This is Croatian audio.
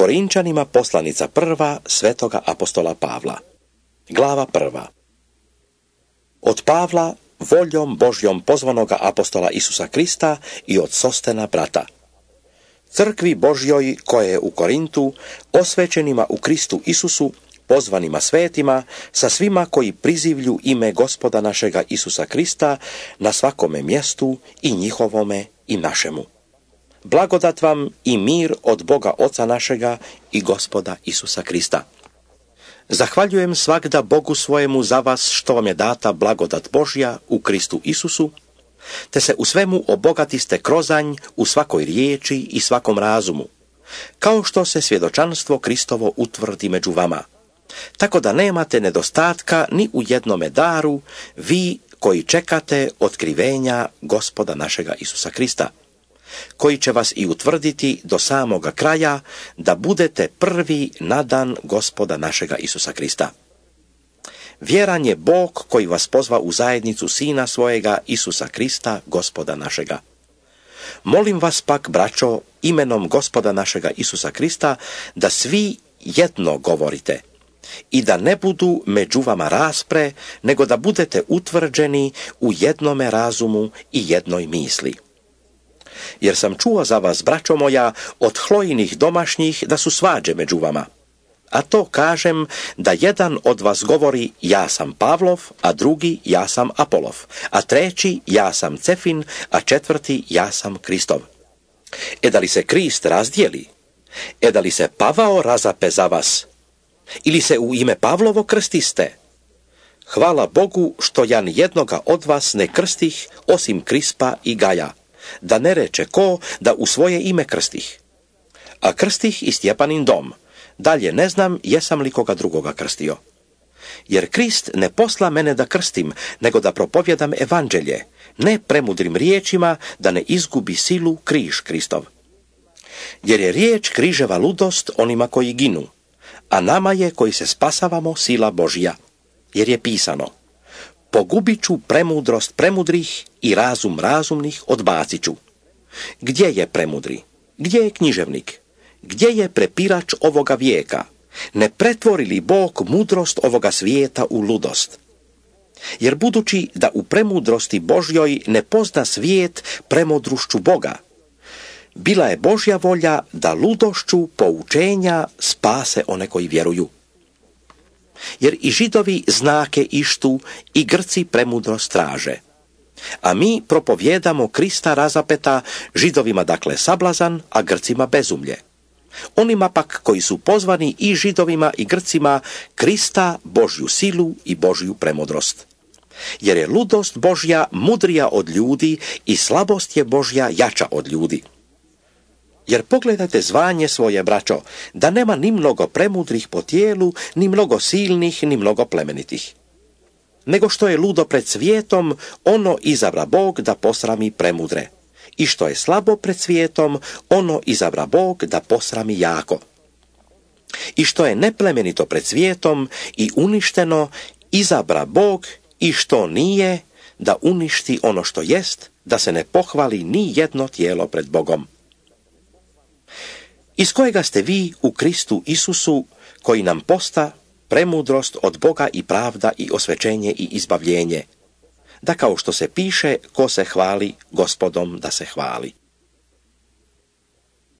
Korinčanima poslanica prva svetoga apostola Pavla. Glava prva. Od Pavla, voljom Božjom pozvanoga apostola Isusa Krista i od Sostena brata. Crkvi Božjoj koja je u Korintu, osvećenima u Kristu Isusu, pozvanima svetima, sa svima koji prizivlju ime Gospoda našega Isusa Krista na svakome mjestu i njihovome i našemu. Blagodat vam i mir od Boga Oca našega i Gospoda Isusa Krista. Zahvaljujem svagda Bogu svojemu za vas što vam je data blagodat Božja u Kristu Isusu, te se u svemu obogatiste krozanj u svakoj riječi i svakom razumu, kao što se svjedočanstvo Kristovo utvrdi među vama, tako da nemate nedostatka ni u jednome daru, vi koji čekate otkrivenja Gospoda našega Isusa Krista, koji će vas i utvrditi do samoga kraja, da budete prvi na dan Gospoda našega Isusa Krista. Vjeran je Bog koji vas pozva u zajednicu Sina svojega Isusa Krista, Gospoda našega. Molim vas pak, braćo, imenom Gospoda našega Isusa Krista, da svi jedno govorite i da ne budu među vama raspre, nego da budete utvrđeni u jednome razumu i jednoj misli. Jer sam čuo za vas, braćo moja, od Hlojinih domašnjih da su svađe među vama. A to kažem da jedan od vas govori ja sam Pavlov, a drugi ja sam Apolov, a treći ja sam Cefin, a četvrti ja sam Kristov. Da li se Krist razdijeli? Da li se Pavao razape za vas? Ili se u ime Pavlovo krstiste? Hvala Bogu što ja ni jednoga od vas ne krstih osim Krispa i Gaja, da ne reče ko da u svoje ime krstih. A krstih i Stjepanin dom, dalje ne znam jesam li koga drugoga krstio. Jer Krist ne posla mene da krstim, nego da propovjedam evanđelje, ne premudrim riječima, da ne izgubi silu križ Kristov. Jer je riječ križeva ludost onima koji ginu, a nama je koji se spasavamo sila Božja. Jer je pisano: pogubit ću premudrost premudrih i razum razumnih odbacit ću. Gdje je premudri? Gdje je književnik? Gdje je prepirač ovoga vijeka? Ne pretvori li Bog mudrost ovoga svijeta u ludost? Jer budući da u premudrosti Božjoj ne pozna svijet premudrošću Boga, bila je Božja volja da ludošću poučenja spase one koji vjeruju. Jer i Židovi znake ištu i Grci premudrost traže. A mi propovjedamo Krista razapeta, Židovima dakle sablazan, a Grcima bezumlje. Onima pak koji su pozvani i Židovima i Grcima Krista, Božju silu i Božju premudrost. Jer je ludost Božja mudrija od ljudi i slabost je Božja jača od ljudi. Jer pogledajte zvanje svoje, braćo, da nema ni mnogo premudrih po tijelu, ni mnogo silnih, ni mnogo plemenitih. Nego što je ludo pred svijetom, ono izabra Bog da posrami premudre. I što je slabo pred svijetom, ono izabra Bog da posrami jako. I što je neplemenito pred svijetom i uništeno, izabra Bog i što nije, da uništi ono što jest, da se ne pohvali ni jedno tijelo pred Bogom. Iz kojega ste vi u Kristu Isusu, koji nam posta premudrost od Boga i pravda i osvećenje i izbavljenje, da kao što se piše, ko se hvali, Gospodom da se hvali.